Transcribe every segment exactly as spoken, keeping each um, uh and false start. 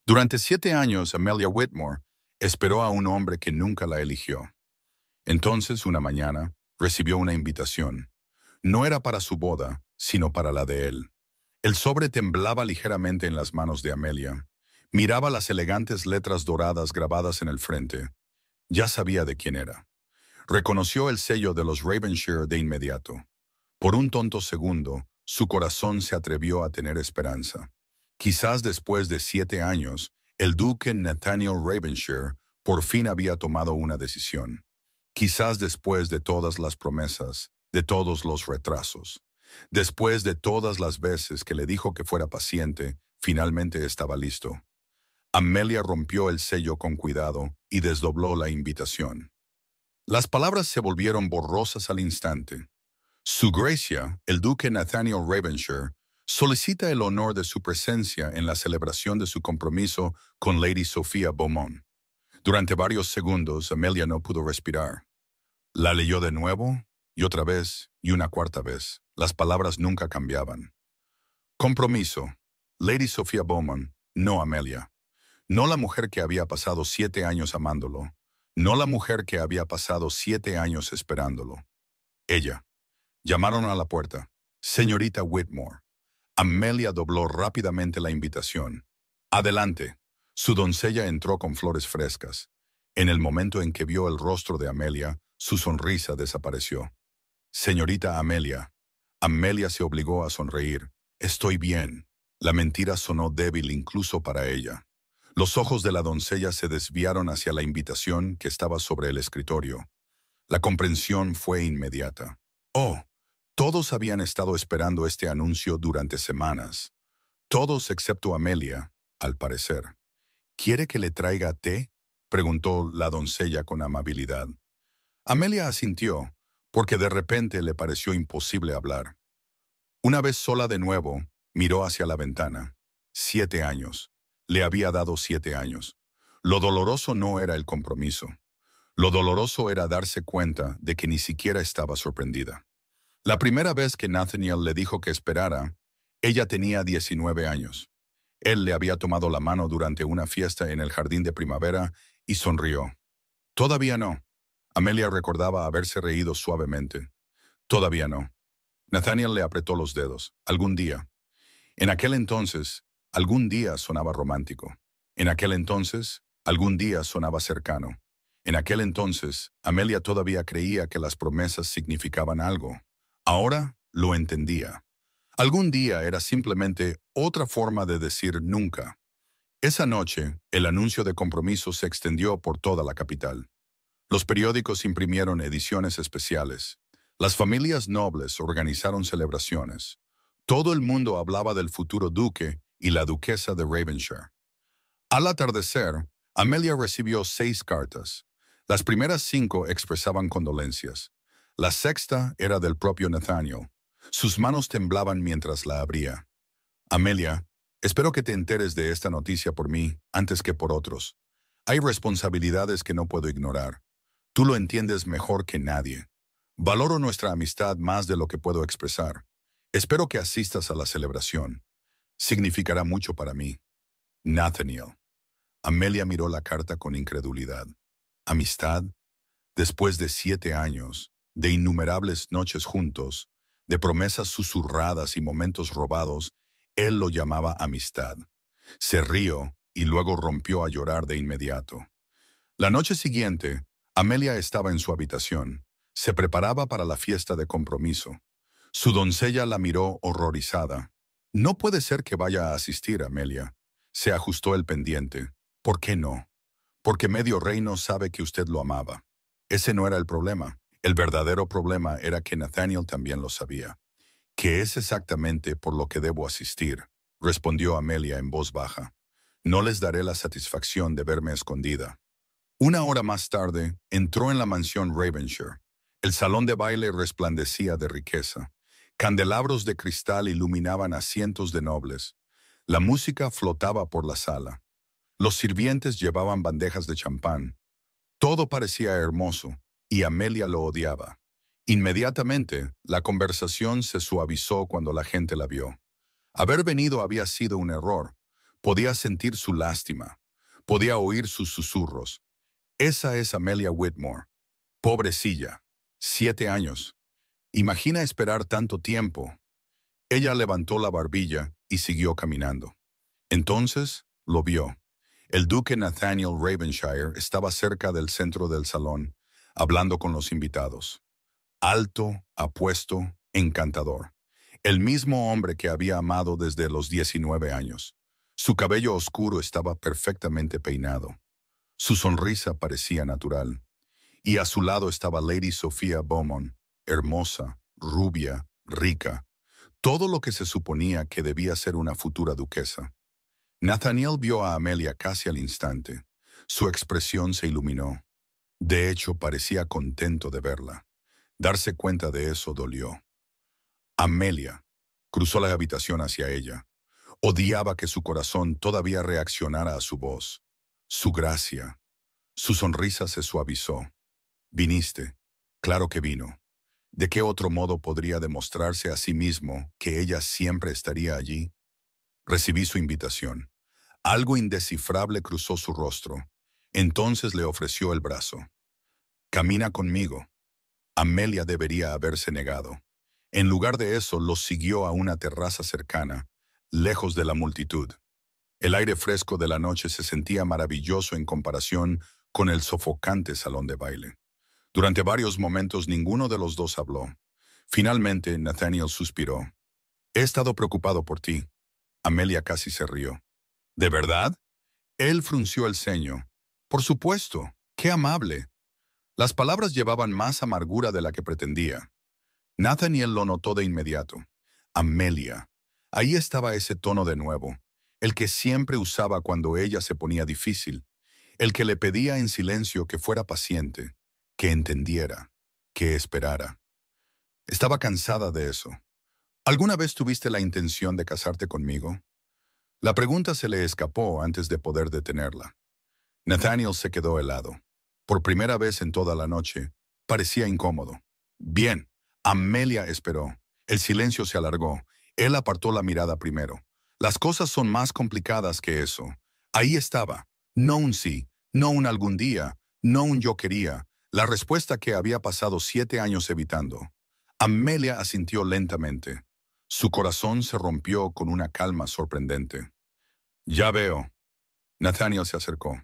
Durante siete años, Amelia Whitmore esperó a un hombre que nunca la eligió. Entonces, una mañana, recibió una invitación. No era para su boda, sino para la de él. El sobre temblaba ligeramente en las manos de Amelia. Miraba las elegantes letras doradas grabadas en el frente. Ya sabía de quién era. Reconoció el sello de los Ravenshire de inmediato. Por un tonto segundo, su corazón se atrevió a tener esperanza. Quizás después de siete años, el duque Nathaniel Ravenshire por fin había tomado una decisión. Quizás después de todas las promesas, de todos los retrasos, después de todas las veces que le dijo que fuera paciente, finalmente estaba listo. Amelia rompió el sello con cuidado y desdobló la invitación. Las palabras se volvieron borrosas al instante. Su Gracia, el duque Nathaniel Ravenshire, solicita el honor de su presencia en la celebración de su compromiso con Lady Sophia Beaumont. Durante varios segundos, Amelia no pudo respirar. La leyó de nuevo, y otra vez, y una cuarta vez. Las palabras nunca cambiaban. Compromiso. Lady Sophia Beaumont, no Amelia. No la mujer que había pasado siete años amándolo. No la mujer que había pasado siete años esperándolo. Ella. Llamaron a la puerta. Señorita Whitmore. Amelia dobló rápidamente la invitación. Adelante. Su doncella entró con flores frescas. En el momento en que vio el rostro de Amelia, su sonrisa desapareció. Señorita Amelia. Amelia se obligó a sonreír. Estoy bien. La mentira sonó débil incluso para ella. Los ojos de la doncella se desviaron hacia la invitación que estaba sobre el escritorio. La comprensión fue inmediata. Oh, todos habían estado esperando este anuncio durante semanas. Todos excepto Amelia, al parecer. ¿Quiere que le traiga té?, preguntó la doncella con amabilidad. Amelia asintió, porque de repente le pareció imposible hablar. Una vez sola de nuevo, miró hacia la ventana. Siete años. Le había dado siete años. Lo doloroso no era el compromiso. Lo doloroso era darse cuenta de que ni siquiera estaba sorprendida. La primera vez que Nathaniel le dijo que esperara, ella tenía diecinueve años. Él le había tomado la mano durante una fiesta en el jardín de primavera y sonrió. Todavía no. Amelia recordaba haberse reído suavemente. Todavía no. Nathaniel le apretó los dedos. Algún día. En aquel entonces, algún día sonaba romántico. En aquel entonces, algún día sonaba cercano. En aquel entonces, Amelia todavía creía que las promesas significaban algo. Ahora lo entendía. Algún día era simplemente otra forma de decir nunca. Esa noche, el anuncio de compromiso se extendió por toda la capital. Los periódicos imprimieron ediciones especiales. Las familias nobles organizaron celebraciones. Todo el mundo hablaba del futuro duque y la duquesa de Ravenshire. Al atardecer, Amelia recibió seis cartas. Las primeras cinco expresaban condolencias. La sexta era del propio Nathaniel. Sus manos temblaban mientras la abría. Amelia, espero que te enteres de esta noticia por mí antes que por otros. Hay responsabilidades que no puedo ignorar. Tú lo entiendes mejor que nadie. Valoro nuestra amistad más de lo que puedo expresar. Espero que asistas a la celebración. Significará mucho para mí. Nathaniel. Amelia miró la carta con incredulidad. ¿Amistad? Después de siete años, de innumerables noches juntos, de promesas susurradas y momentos robados, él lo llamaba amistad. Se rió y luego rompió a llorar de inmediato. La noche siguiente, Amelia estaba en su habitación. Se preparaba para la fiesta de compromiso. Su doncella la miró horrorizada. No puede ser que vaya a asistir, Amelia. Se ajustó el pendiente. ¿Por qué no? Porque medio reino sabe que usted lo amaba. Ese no era el problema. El verdadero problema era que Nathaniel también lo sabía. ¿Qué es exactamente por lo que debo asistir?, respondió Amelia en voz baja. No les daré la satisfacción de verme escondida. Una hora más tarde, entró en la mansión Ravenshire. El salón de baile resplandecía de riqueza. Candelabros de cristal iluminaban a cientos de nobles. La música flotaba por la sala. Los sirvientes llevaban bandejas de champán. Todo parecía hermoso, y Amelia lo odiaba. Inmediatamente, la conversación se suavizó cuando la gente la vio. Haber venido había sido un error. Podía sentir su lástima. Podía oír sus susurros. Esa es Amelia Whitmore. Pobrecilla. Siete años. Imagina esperar tanto tiempo. Ella levantó la barbilla y siguió caminando. Entonces lo vio. El duque Nathaniel Ravenshire estaba cerca del centro del salón, hablando con los invitados. Alto, apuesto, encantador. El mismo hombre que había amado desde los diecinueve años. Su cabello oscuro estaba perfectamente peinado. Su sonrisa parecía natural. Y a su lado estaba Lady Sophia Beaumont, hermosa, rubia, rica. Todo lo que se suponía que debía ser una futura duquesa. Nathaniel vio a Amelia casi al instante. Su expresión se iluminó. De hecho, parecía contento de verla. Darse cuenta de eso dolió. Amelia cruzó la habitación hacia ella. Odiaba que su corazón todavía reaccionara a su voz, su gracia. Su sonrisa se suavizó. Viniste. Claro que vino. ¿De qué otro modo podría demostrarse a sí mismo que ella siempre estaría allí? Recibí su invitación. Algo indescifrable cruzó su rostro. Entonces le ofreció el brazo. Camina conmigo. Amelia debería haberse negado. En lugar de eso, los siguió a una terraza cercana, lejos de la multitud. El aire fresco de la noche se sentía maravilloso en comparación con el sofocante salón de baile. Durante varios momentos ninguno de los dos habló. Finalmente, Nathaniel suspiró. He estado preocupado por ti. Amelia casi se rió. ¿De verdad? Él frunció el ceño. Por supuesto. ¡Qué amable! Las palabras llevaban más amargura de la que pretendía. Nathaniel lo notó de inmediato. Amelia. Ahí estaba ese tono de nuevo, el que siempre usaba cuando ella se ponía difícil, el que le pedía en silencio que fuera paciente, que entendiera, que esperara. Estaba cansada de eso. ¿Alguna vez tuviste la intención de casarte conmigo? La pregunta se le escapó antes de poder detenerla. Nathaniel se quedó helado. Por primera vez en toda la noche, parecía incómodo. Bien, Amelia esperó. El silencio se alargó. Él apartó la mirada primero. Las cosas son más complicadas que eso. Ahí estaba. No un sí, no un algún día, no un yo quería. La respuesta que había pasado siete años evitando. Amelia asintió lentamente. Su corazón se rompió con una calma sorprendente. Ya veo. Nathaniel se acercó.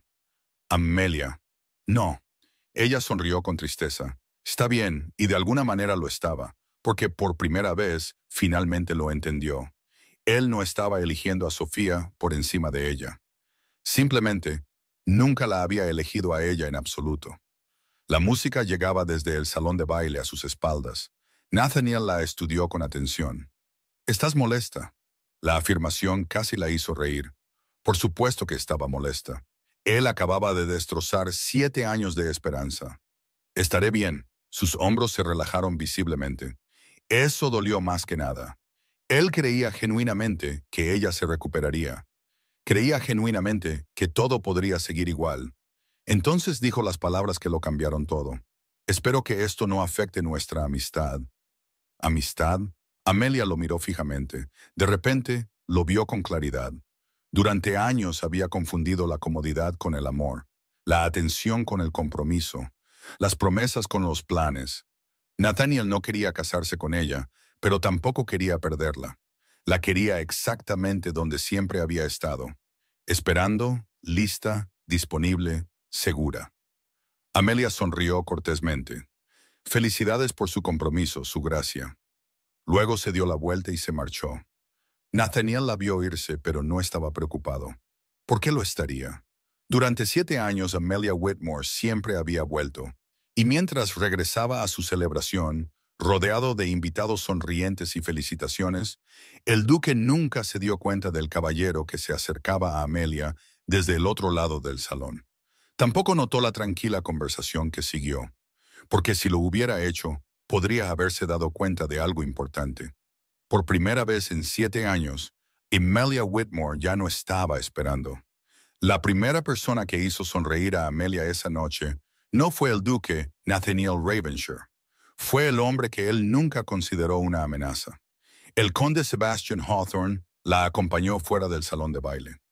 Amelia. No. Ella sonrió con tristeza. Está bien, y de alguna manera lo estaba, porque por primera vez finalmente lo entendió. Él no estaba eligiendo a Sofía por encima de ella. Simplemente, nunca la había elegido a ella en absoluto. La música llegaba desde el salón de baile a sus espaldas. Nathaniel la estudió con atención. ¿Estás molesta? La afirmación casi la hizo reír. Por supuesto que estaba molesta. Él acababa de destrozar siete años de esperanza. Estaré bien. Sus hombros se relajaron visiblemente. Eso dolió más que nada. Él creía genuinamente que ella se recuperaría. Creía genuinamente que todo podría seguir igual. Entonces dijo las palabras que lo cambiaron todo. Espero que esto no afecte nuestra amistad. ¿Amistad? Amelia lo miró fijamente. De repente, lo vio con claridad. Durante años había confundido la comodidad con el amor, la atención con el compromiso, las promesas con los planes. Nathaniel no quería casarse con ella, pero tampoco quería perderla. La quería exactamente donde siempre había estado, esperando, lista, disponible, segura. Amelia sonrió cortésmente. Felicidades por su compromiso, su gracia. Luego se dio la vuelta y se marchó. Nathaniel la vio irse, pero no estaba preocupado. ¿Por qué lo estaría? Durante siete años Amelia Whitmore siempre había vuelto, y mientras regresaba a su celebración, rodeado de invitados sonrientes y felicitaciones, el duque nunca se dio cuenta del caballero que se acercaba a Amelia desde el otro lado del salón. Tampoco notó la tranquila conversación que siguió, porque si lo hubiera hecho, podría haberse dado cuenta de algo importante. Por primera vez en siete años, Amelia Whitmore ya no estaba esperando. La primera persona que hizo sonreír a Amelia esa noche no fue el duque Nathaniel Ravenshire. Fue el hombre que él nunca consideró una amenaza. El conde Sebastian Hawthorne la acompañó fuera del salón de baile.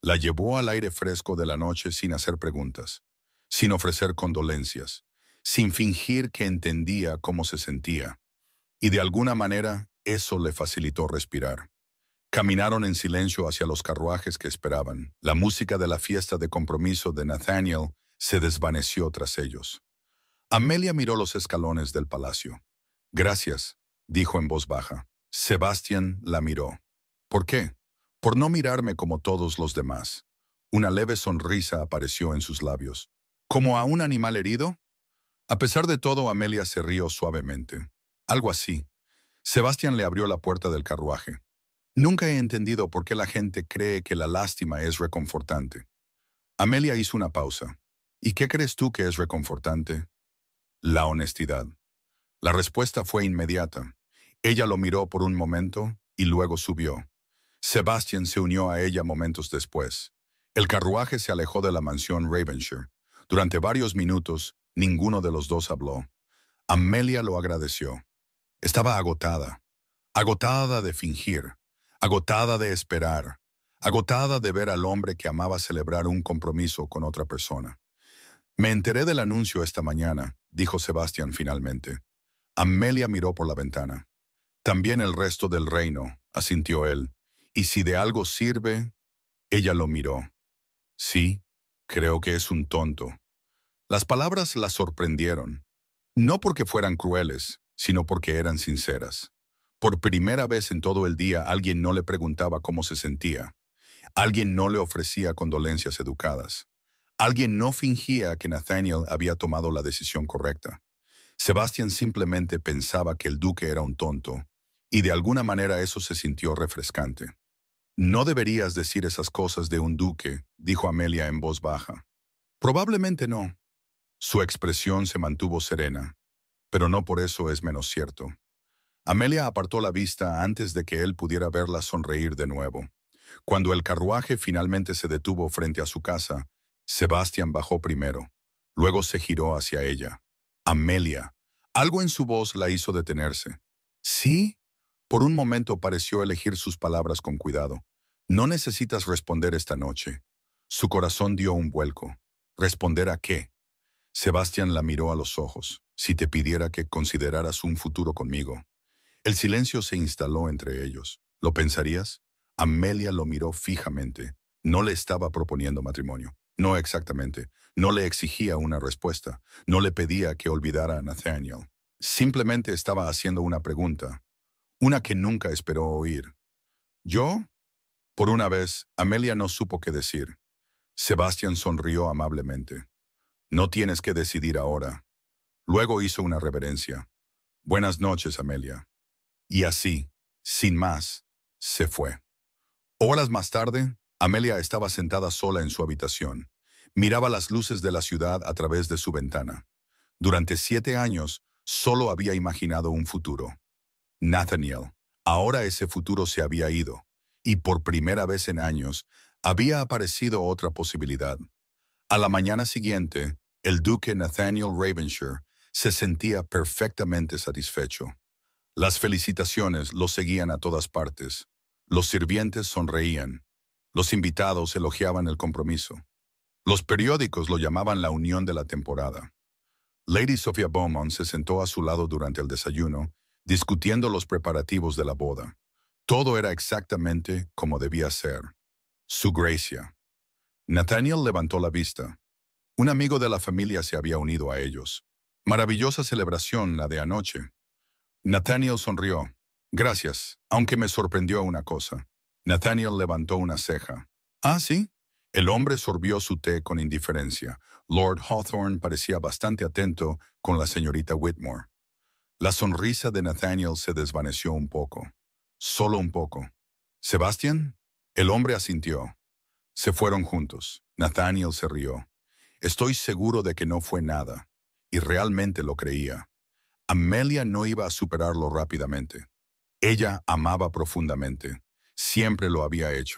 La llevó al aire fresco de la noche sin hacer preguntas, sin ofrecer condolencias, sin fingir que entendía cómo se sentía. Y de alguna manera, eso le facilitó respirar. Caminaron en silencio hacia los carruajes que esperaban. La música de la fiesta de compromiso de Nathaniel se desvaneció tras ellos. Amelia miró los escalones del palacio. «Gracias», dijo en voz baja. Sebastián la miró. «¿Por qué?» «Por no mirarme como todos los demás». Una leve sonrisa apareció en sus labios. «¿Como a un animal herido?» A pesar de todo, Amelia se rió suavemente. Algo así. Sebastián le abrió la puerta del carruaje. «Nunca he entendido por qué la gente cree que la lástima es reconfortante». Amelia hizo una pausa. «¿Y qué crees tú que es reconfortante?» «La honestidad». La respuesta fue inmediata. Ella lo miró por un momento y luego subió. Sebastián se unió a ella momentos después. El carruaje se alejó de la mansión Ravenshire. Durante varios minutos, ninguno de los dos habló. Amelia lo agradeció. Estaba agotada. Agotada de fingir. Agotada de esperar. Agotada de ver al hombre que amaba celebrar un compromiso con otra persona. «Me enteré del anuncio esta mañana», dijo Sebastián finalmente. Amelia miró por la ventana. «También el resto del reino», asintió él. «Y si de algo sirve...» Ella lo miró. «Sí, creo que es un tonto». Las palabras la sorprendieron. No porque fueran crueles, sino porque eran sinceras. Por primera vez en todo el día alguien no le preguntaba cómo se sentía. Alguien no le ofrecía condolencias educadas. Alguien no fingía que Nathaniel había tomado la decisión correcta. Sebastián simplemente pensaba que el duque era un tonto, y de alguna manera eso se sintió refrescante. «No deberías decir esas cosas de un duque», dijo Amelia en voz baja. «Probablemente no». Su expresión se mantuvo serena, pero no por eso es menos cierto. Amelia apartó la vista antes de que él pudiera verla sonreír de nuevo. Cuando el carruaje finalmente se detuvo frente a su casa, Sebastián bajó primero. Luego se giró hacia ella. «Amelia». Algo en su voz la hizo detenerse. «¿Sí?» Por un momento pareció elegir sus palabras con cuidado. «No necesitas responder esta noche». Su corazón dio un vuelco. ¿Responder a qué? Sebastián la miró a los ojos. «Si te pidiera que consideraras un futuro conmigo». El silencio se instaló entre ellos. ¿Lo pensarías? Amelia lo miró fijamente. No le estaba proponiendo matrimonio. No exactamente. No le exigía una respuesta. No le pedía que olvidara a Nathaniel. Simplemente estaba haciendo una pregunta. Una que nunca esperó oír. ¿Yo? Por una vez, Amelia no supo qué decir. Sebastián sonrió amablemente. «No tienes que decidir ahora». Luego hizo una reverencia. «Buenas noches, Amelia». Y así, sin más, se fue. Horas más tarde, Amelia estaba sentada sola en su habitación. Miraba las luces de la ciudad a través de su ventana. Durante siete años, solo había imaginado un futuro. Nathaniel. Ahora ese futuro se había ido, y por primera vez en años, había aparecido otra posibilidad. A la mañana siguiente, el duque Nathaniel Ravenshire se sentía perfectamente satisfecho. Las felicitaciones lo seguían a todas partes. Los sirvientes sonreían. Los invitados elogiaban el compromiso. Los periódicos lo llamaban la unión de la temporada. Lady Sophia Beaumont se sentó a su lado durante el desayuno, discutiendo los preparativos de la boda. Todo era exactamente como debía ser. Su gracia. Nathaniel levantó la vista. Un amigo de la familia se había unido a ellos. Maravillosa celebración la de anoche. Nathaniel sonrió. «Gracias, aunque me sorprendió una cosa». Nathaniel levantó una ceja. «¿Ah, sí?» El hombre sorbió su té con indiferencia. Lord Hawthorne parecía bastante atento con la señorita Whitmore. La sonrisa de Nathaniel se desvaneció un poco. Solo un poco. «¿Sebastián?» El hombre asintió. Se fueron juntos. Nathaniel se rió. «Estoy seguro de que no fue nada». Y realmente lo creía. Amelia no iba a superarlo rápidamente. Ella amaba profundamente. Siempre lo había hecho.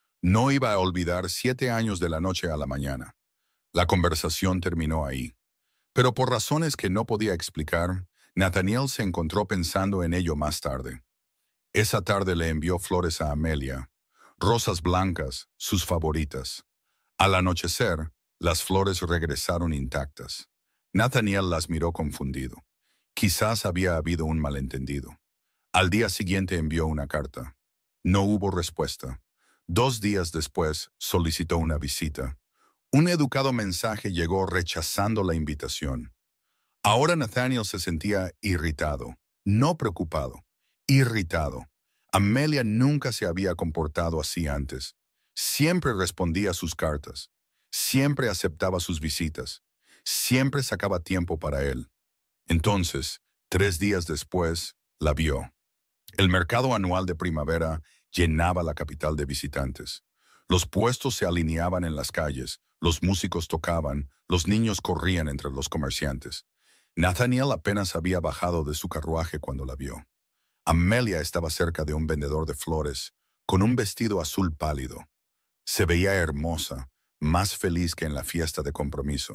No iba a olvidar siete años de la noche a la mañana. La conversación terminó ahí. Pero por razones que no podía explicar, Nathaniel se encontró pensando en ello más tarde. Esa tarde le envió flores a Amelia. rosas blancas, sus favoritas. Al anochecer, las flores regresaron intactas. Nathaniel las miró confundido. Quizás había habido un malentendido. Al día siguiente envió una carta. No hubo respuesta. Dos días después solicitó una visita. Un educado mensaje llegó rechazando la invitación. Ahora Nathaniel se sentía irritado, no preocupado, irritado. Amelia nunca se había comportado así antes. Siempre respondía a sus cartas, siempre aceptaba sus visitas, siempre sacaba tiempo para él. Entonces, tres días después, la vio. El mercado anual de primavera llenaba la capital de visitantes. Los puestos se alineaban en las calles, los músicos tocaban, los niños corrían entre los comerciantes. Nathaniel apenas había bajado de su carruaje cuando la vio. Amelia estaba cerca de un vendedor de flores, con un vestido azul pálido. Se veía hermosa, más feliz que en la fiesta de compromiso.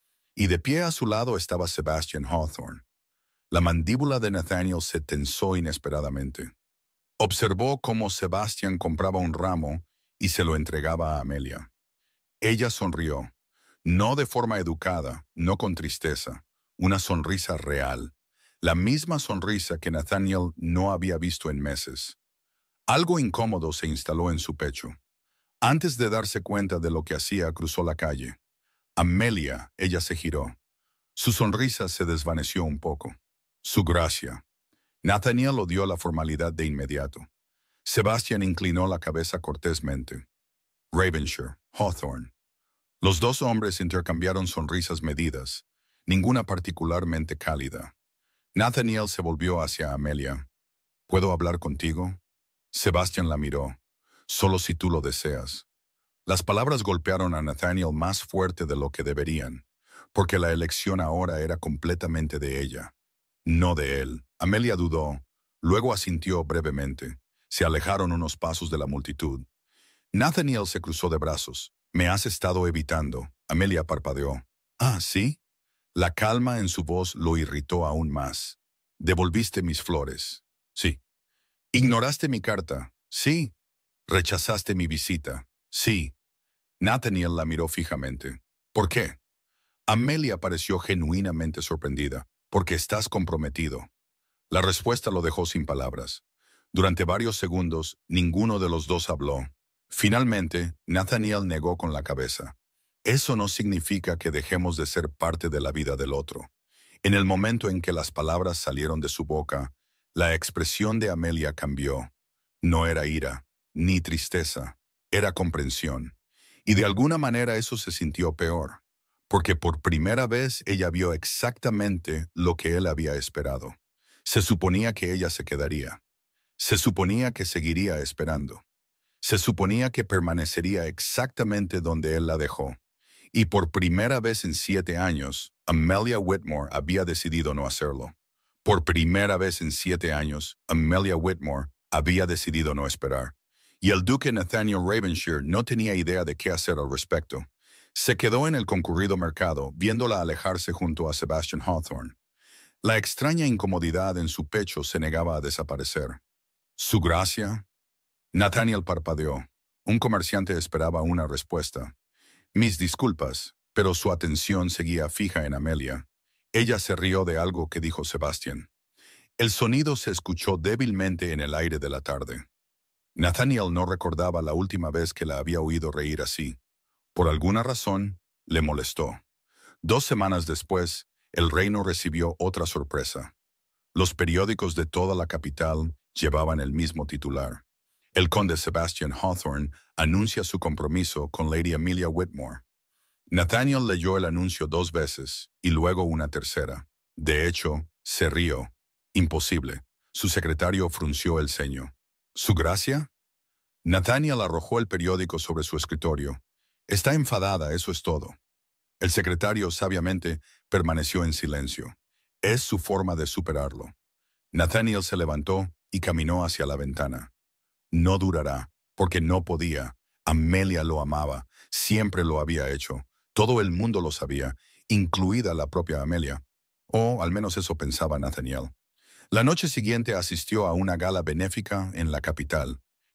Y de pie a su lado estaba Sebastian Hawthorne. La mandíbula de Nathaniel se tensó inesperadamente. Observó cómo Sebastian compraba un ramo y se lo entregaba a Amelia. Ella sonrió, no de forma educada, no con tristeza, una sonrisa real, la misma sonrisa que Nathaniel no había visto en meses. Algo incómodo se instaló en su pecho. Antes de darse cuenta de lo que hacía, cruzó la calle. Amelia, ella se giró. Su sonrisa se desvaneció un poco. Su gracia. Nathaniel odió la formalidad de inmediato. Sebastian inclinó la cabeza cortésmente. Ravenshire, Hawthorne. Los dos hombres intercambiaron sonrisas medidas, ninguna particularmente cálida. Nathaniel se volvió hacia Amelia. ¿Puedo hablar contigo? Sebastian la miró. Solo si tú lo deseas. Las palabras golpearon a Nathaniel más fuerte de lo que deberían, porque la elección ahora era completamente de ella, no de él. Amelia dudó, luego asintió brevemente. Se alejaron unos pasos de la multitud. Nathaniel se cruzó de brazos. Me has estado evitando. Amelia parpadeó. Ah, ¿sí? La calma en su voz lo irritó aún más. ¿Devolviste mis flores? Sí. ¿Ignoraste mi carta? Sí. ¿Rechazaste mi visita? Sí. Nathaniel la miró fijamente. ¿Por qué? Amelia pareció genuinamente sorprendida. Porque estás comprometido. La respuesta lo dejó sin palabras. Durante varios segundos, ninguno de los dos habló. Finalmente, Nathaniel negó con la cabeza. Eso no significa que dejemos de ser parte de la vida del otro. En el momento en que las palabras salieron de su boca, la expresión de Amelia cambió. No era ira, ni tristeza, era comprensión. Y de alguna manera eso se sintió peor, porque por primera vez ella vio exactamente lo que él había esperado. Se suponía que ella se quedaría. Se suponía que seguiría esperando. Se suponía que permanecería exactamente donde él la dejó. Y por primera vez en siete años, Amelia Whitmore había decidido no hacerlo. Por primera vez en siete años, Amelia Whitmore había decidido no esperar. Y el duque Nathaniel Ravenshire no tenía idea de qué hacer al respecto. Se quedó en el concurrido mercado, viéndola alejarse junto a Sebastian Hawthorne. La extraña incomodidad en su pecho se negaba a desaparecer. ¿Su gracia? Nathaniel parpadeó. Un comerciante esperaba una respuesta. Mis disculpas, pero su atención seguía fija en Amelia. Ella se rió de algo que dijo Sebastian. El sonido se escuchó débilmente en el aire de la tarde. Nathaniel no recordaba la última vez que la había oído reír así. Por alguna razón, le molestó. Dos semanas después, el reino recibió otra sorpresa. Los periódicos de toda la capital llevaban el mismo titular. El conde Sebastian Hawthorne anuncia su compromiso con Lady Amelia Whitmore. Nathaniel leyó el anuncio dos veces y luego una tercera. De hecho, se rió. Imposible. Su secretario frunció el ceño. ¿Su gracia? Nathaniel arrojó el periódico sobre su escritorio. Está enfadada, eso es todo. El secretario sabiamente permaneció en silencio. Es su forma de superarlo. Nathaniel se levantó y caminó hacia la ventana. No durará, porque no podía. Amelia lo amaba, siempre lo había hecho. Todo el mundo lo sabía, incluida la propia Amelia. O al menos eso pensaba Nathaniel. La noche siguiente asistió a una gala benéfica en la capital.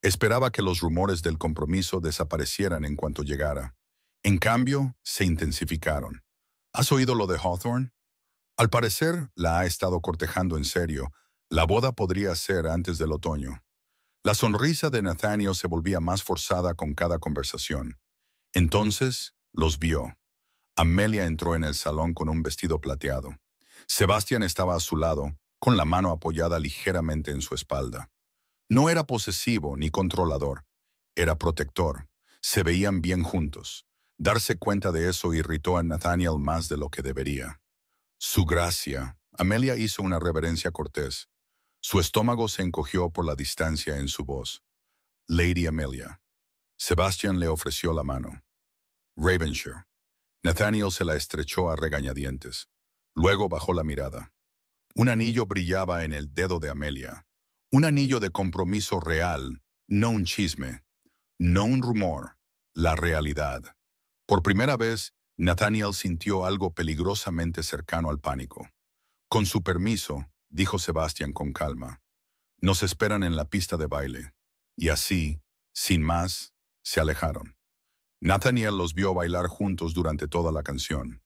Esperaba que los rumores del compromiso desaparecieran en cuanto llegara. En cambio, se intensificaron. ¿Has oído lo de Hawthorne? Al parecer, la ha estado cortejando en serio. La boda podría ser antes del otoño. La sonrisa de Nathaniel se volvía más forzada con cada conversación. Entonces, los vio. Amelia entró en el salón con un vestido plateado. Sebastián estaba a su lado, con la mano apoyada ligeramente en su espalda. No era posesivo ni controlador. Era protector. Se veían bien juntos. Darse cuenta de eso irritó a Nathaniel más de lo que debería. Su gracia. Amelia hizo una reverencia cortés. Su estómago se encogió por la distancia en su voz. Lady Amelia. Sebastián le ofreció la mano. Ravenshire. Nathaniel se la estrechó a regañadientes. Luego bajó la mirada. Un anillo brillaba en el dedo de Amelia. Un anillo de compromiso real, no un chisme, no un rumor, la realidad. Por primera vez, Nathaniel sintió algo peligrosamente cercano al pánico. Con su permiso, dijo Sebastián con calma, nos esperan en la pista de baile. Y así, sin más, se alejaron. Nathaniel los vio bailar juntos durante toda la canción.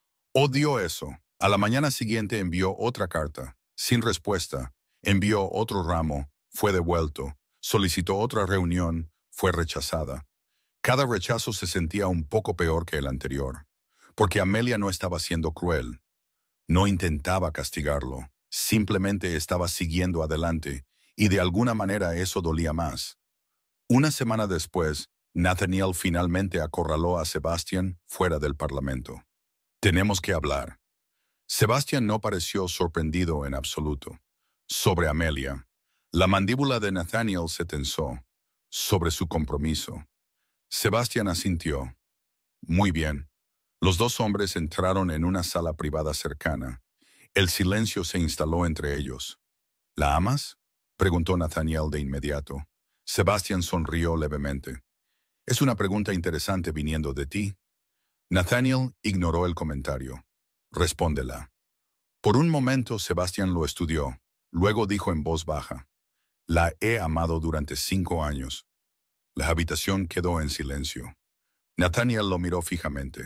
Odió eso. A la mañana siguiente envió otra carta, sin respuesta. Envió otro ramo, fue devuelto. Solicitó otra reunión, fue rechazada. Cada rechazo se sentía un poco peor que el anterior, porque Amelia no estaba siendo cruel. No intentaba castigarlo, simplemente estaba siguiendo adelante, y de alguna manera eso dolía más. Una semana después, Nathaniel finalmente acorraló a Sebastián fuera del parlamento. Tenemos que hablar. Sebastián no pareció sorprendido en absoluto. Sobre Amelia, la mandíbula de Nathaniel se tensó. Sobre su compromiso. Sebastián asintió. Muy bien. Los dos hombres entraron en una sala privada cercana. El silencio se instaló entre ellos. ¿La amas?, preguntó Nathaniel de inmediato. Sebastián sonrió levemente. Es una pregunta interesante viniendo de ti. Nathaniel ignoró el comentario. Respóndela. Por un momento Sebastián lo estudió. Luego dijo en voz baja. La he amado durante cinco años. La habitación quedó en silencio. Nathaniel lo miró fijamente.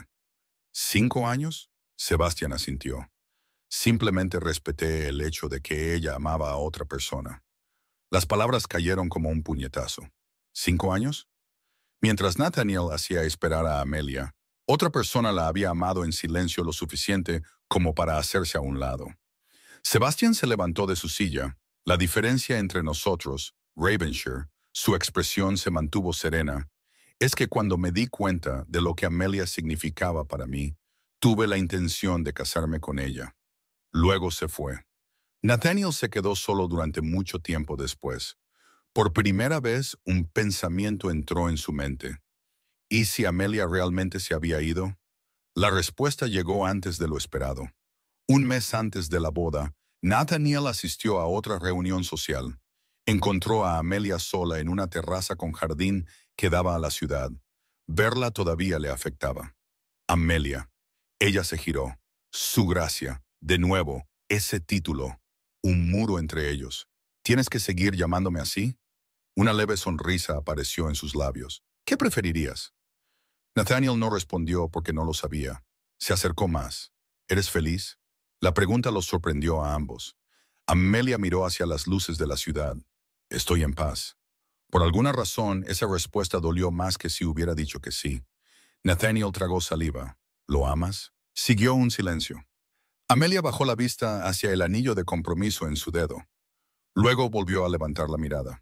¿Cinco años? Sebastián asintió. Simplemente respeté el hecho de que ella amaba a otra persona. Las palabras cayeron como un puñetazo. ¿Cinco años? Mientras Nathaniel hacía esperar a Amelia, otra persona la había amado en silencio lo suficiente como para hacerse a un lado. Sebastián se levantó de su silla. La diferencia entre nosotros, Ravenshire, su expresión se mantuvo serena, es que cuando me di cuenta de lo que Amelia significaba para mí, tuve la intención de casarme con ella. Luego se fue. Nathaniel se quedó solo durante mucho tiempo después. Por primera vez, un pensamiento entró en su mente. ¿Y si Amelia realmente se había ido? La respuesta llegó antes de lo esperado. Un mes antes de la boda, Nathaniel asistió a otra reunión social. Encontró a Amelia sola en una terraza con jardín que daba a la ciudad. Verla todavía le afectaba. Amelia. Ella se giró. Su gracia. De nuevo, ese título. Un muro entre ellos. ¿Tienes que seguir llamándome así? Una leve sonrisa apareció en sus labios. ¿Qué preferirías? Nathaniel no respondió porque no lo sabía. Se acercó más. ¿Eres feliz? La pregunta los sorprendió a ambos. Amelia miró hacia las luces de la ciudad. Estoy en paz. Por alguna razón, esa respuesta dolió más que si hubiera dicho que sí. Nathaniel tragó saliva. ¿Lo amas? Siguió un silencio. Amelia bajó la vista hacia el anillo de compromiso en su dedo. Luego volvió a levantar la mirada.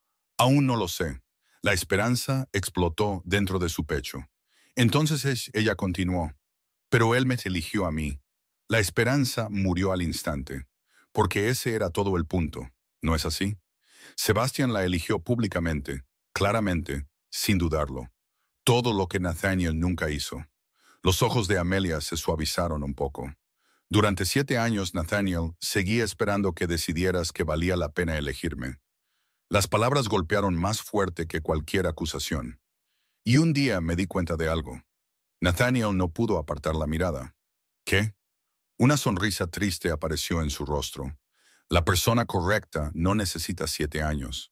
Aún no lo sé. La esperanza explotó dentro de su pecho. Entonces ella continuó. Pero él me eligió a mí. La esperanza murió al instante, porque ese era todo el punto, ¿no es así? Sebastián la eligió públicamente, claramente, sin dudarlo. Todo lo que Nathaniel nunca hizo. Los ojos de Amelia se suavizaron un poco. Durante siete años, Nathaniel, seguía esperando que decidieras que valía la pena elegirme. Las palabras golpearon más fuerte que cualquier acusación. Y un día me di cuenta de algo. Nathaniel no pudo apartar la mirada. ¿Qué? Una sonrisa triste apareció en su rostro. La persona correcta no necesita siete años.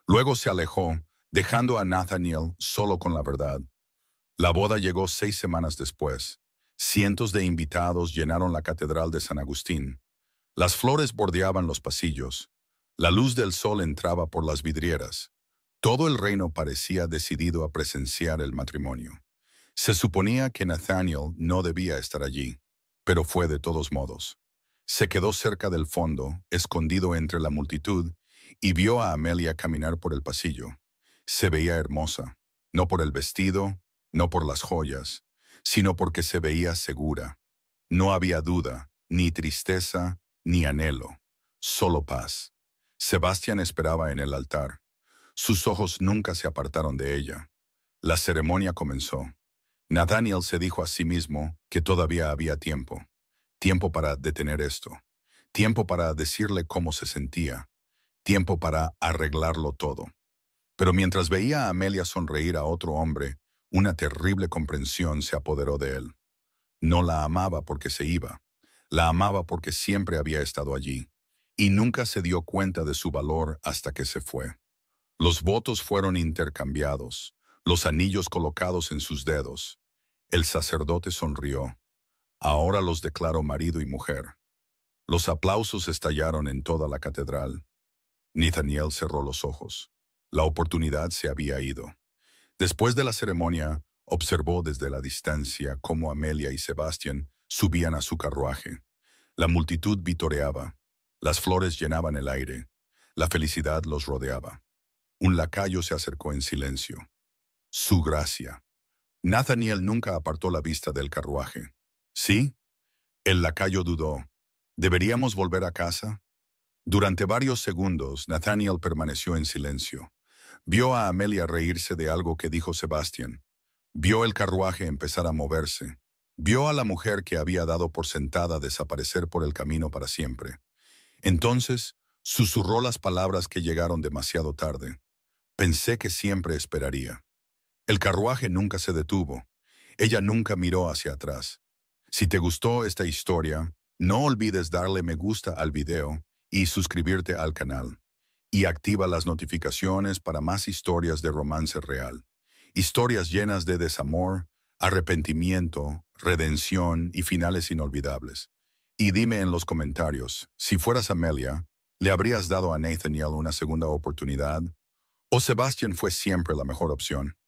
Luego se alejó, dejando a Nathaniel solo con la verdad. La boda llegó seis semanas después. Cientos de invitados llenaron la catedral de San Agustín. Las flores bordeaban los pasillos. La luz del sol entraba por las vidrieras. Todo el reino parecía decidido a presenciar el matrimonio. Se suponía que Nathaniel no debía estar allí, pero fue de todos modos. Se quedó cerca del fondo, escondido entre la multitud, y vio a Amelia caminar por el pasillo. Se veía hermosa, no por el vestido, no por las joyas, sino porque se veía segura. No había duda, ni tristeza, ni anhelo, solo paz. Sebastián esperaba en el altar. Sus ojos nunca se apartaron de ella. La ceremonia comenzó. Nathaniel se dijo a sí mismo que todavía había tiempo. Tiempo para detener esto. Tiempo para decirle cómo se sentía. Tiempo para arreglarlo todo. Pero mientras veía a Amelia sonreír a otro hombre, una terrible comprensión se apoderó de él. No la amaba porque se iba. La amaba porque siempre había estado allí. Y nunca se dio cuenta de su valor hasta que se fue. Los votos fueron intercambiados, los anillos colocados en sus dedos. El sacerdote sonrió. Ahora los declaro marido y mujer. Los aplausos estallaron en toda la catedral. Nathaniel cerró los ojos. La oportunidad se había ido. Después de la ceremonia, observó desde la distancia cómo Amelia y Sebastián subían a su carruaje. La multitud vitoreaba. Las flores llenaban el aire. La felicidad los rodeaba. Un lacayo se acercó en silencio. Su gracia. Nathaniel nunca apartó la vista del carruaje. ¿Sí? El lacayo dudó. ¿Deberíamos volver a casa? Durante varios segundos, Nathaniel permaneció en silencio. Vio a Amelia reírse de algo que dijo Sebastián. Vio el carruaje empezar a moverse. Vio a la mujer que había dado por sentada desaparecer por el camino para siempre. Entonces, susurró las palabras que llegaron demasiado tarde. Pensé que siempre esperaría. El carruaje nunca se detuvo. Ella nunca miró hacia atrás. Si te gustó esta historia, no olvides darle me gusta al video y suscribirte al canal. Y activa las notificaciones para más historias de romance real. Historias llenas de desamor, arrepentimiento, redención y finales inolvidables. Y dime en los comentarios, si fueras Amelia, ¿le habrías dado a Nathaniel una segunda oportunidad? ¿O Sebastián fue siempre la mejor opción?